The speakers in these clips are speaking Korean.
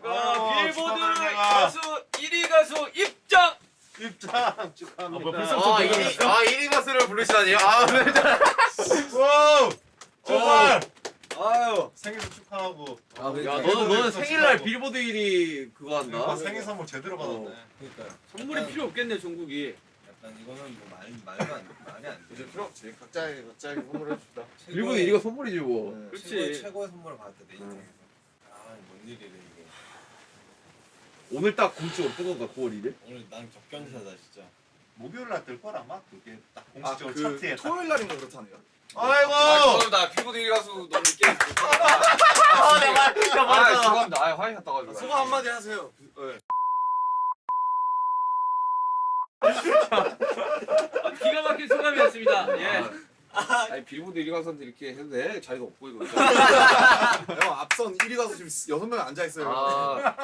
빌보드 가수 1위 가수 입장 축하합니다. 벌써부터 1위 가수를 부르시다니. 아, 네. 와우! 정말! 아유 생일 축하하고. 야, 너는 생일날 빌보드 1위 그거 한다. 생일 선물 제대로 받았네. 그러니까 선물이 필요 없겠네 종국이. 약간 이거는 뭐 말이 안 돼. 이제 필요 없지. 각자에게 선물해 줍다. 빌보드 1위가 선물이지 뭐. 그렇지. 최고의 선물을 받았다 내 인생에서. 뭔 일이래 이게. 오늘 딱 공식으로 뜬 건가 9월 1일? 오늘 난 격변사다 진짜. 목요일 날 뜰 거라 아마 그게 딱 그 공식적으로 차트에 딱. 토요일 날인가 그렇다네요. 아이고! 죄송합니다. 빌보드 1위 가수 너무 늦게 죄송합니다. 화이 났다 가지고. 소감 한마디 하세요. 기가 막힌 소감이었습니다. 예. 아니 빌보드 1위 가수한테 이렇게 해도 돼? 자리가 없고 이거. 형 앞선 1위 가수 지금 6명 앉아 있어요.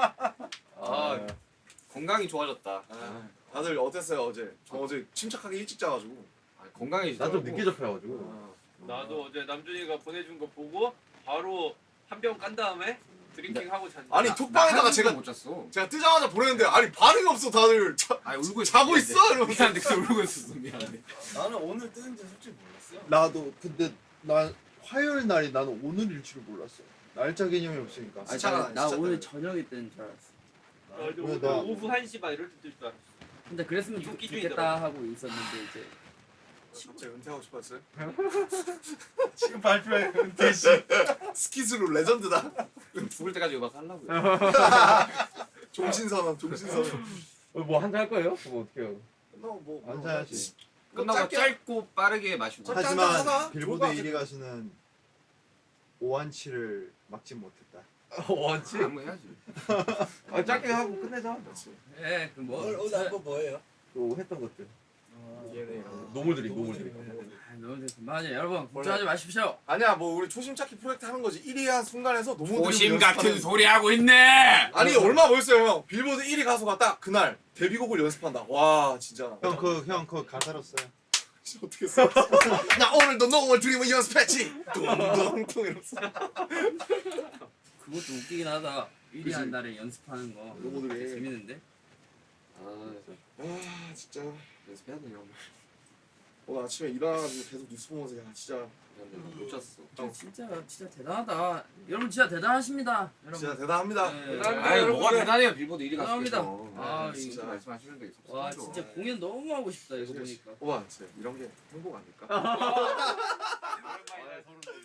건강이 좋아졌다. 다들 어땠어요 어제? 저 어제 침착하게 일찍 자가지고. 건강이 나좀 늦게 접해가지고. 나도 어제 남준이가 보내준 거 보고 바로 한 병 깐 다음에 드링킹 하고 잤는데. 아니 톡방에다가 제가 못 잤어. 제가 뜨자마자 보냈는데 아니 반응이 없어 다들. 아니 울고 있어. 자고 있어 이러면서. 미안한데 그때 울고 있었어. 미안해. 나는 오늘 뜨는지 솔직히 몰랐어. 나도 근데 난 화요일 날이 나는 오늘일 줄 몰랐어. 날짜 개념이 없으니까. 아니, 나 오늘 저녁에 뜨는 줄 알았어. 왜 오늘 나- 오후 1시 반 이럴 때 뜰 줄 알았어. 근데 그랬으면 이거 좋겠다 하고 있었는데 이제 갑자기 은퇴하고 싶었어요? 지금 발표해 은퇴 씨. 스키즈로 레전드다. 죽을 때까지 음악 하려고요. 종신선언. 뭐 한잔 할 거예요? 그거 어떻게 해요? 뭐 한잔 해야지. 끝나고 짧고 빠르게 마시고. 하지만 빌보드 1위 가수는 오한치를 막지 못했다. 원치? 아무 해야지. 아 짧게 하고 끝내자. 예, 그뭐 오늘 한번 뭐예요? 또 했던 것들. 얘네. 노물들이. 너무 맞아요. 여러분 걱정하지 마십시오. 아니야 뭐 우리 초심 찾기 프로젝트 하는 거지. 1위 한 순간에서 너무 고심 같은 소리 하고 있네. 아니 얼마 멋있어요 형. 빌보드 1위 가수가 딱 그날 데뷔곡을 연습한다. 와 진짜. 형 그거 가사로 써요. 어떻게 써? 나 오늘도 노을 드림을 연습했지. 뚱뚱뚱 이러면서. 그것도 웃기긴 하다. 1위 한 날에 연습하는 거. 로고들이. 재밌는데? 아 진짜. 연습해야 돼 형. 오늘 아침에 일어나가지고 계속 뉴스 보면서 야 진짜 못 잤어. 진짜 대단하다. 여러분 진짜 대단하십니다. 여러분. 진짜 대단합니다. 네. 아니 뭐가 대단해요 빌보드 1위 감사합니다. 가수께서. 아, 진짜 진짜. 말씀하시는데 와 진짜 공연 너무 하고 싶다 이거 보니까. 와 진짜 이런 게 행복 아닐까? 오랜만이다.